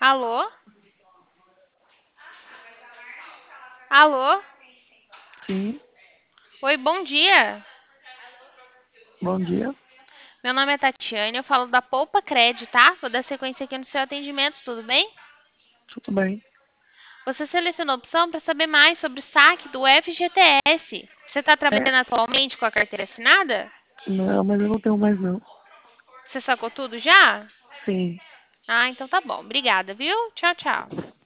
Alô? Alô? Sim, Oi, bom dia. bom dia. Meu nome é Tatiane, eu falo da Poupa Cred, tá? Vou dar sequência aqui no seu atendimento, tudo bem? Tudo bem? Você selecionou a opção para saber mais sobre o saque do FGTS. Você está É, trabalhando atualmente com a carteira assinada? não, mas eu não tenho mais não. Você sacou tudo já? Sim, Ah, então tá bom. Obrigada, viu? Tchau, tchau.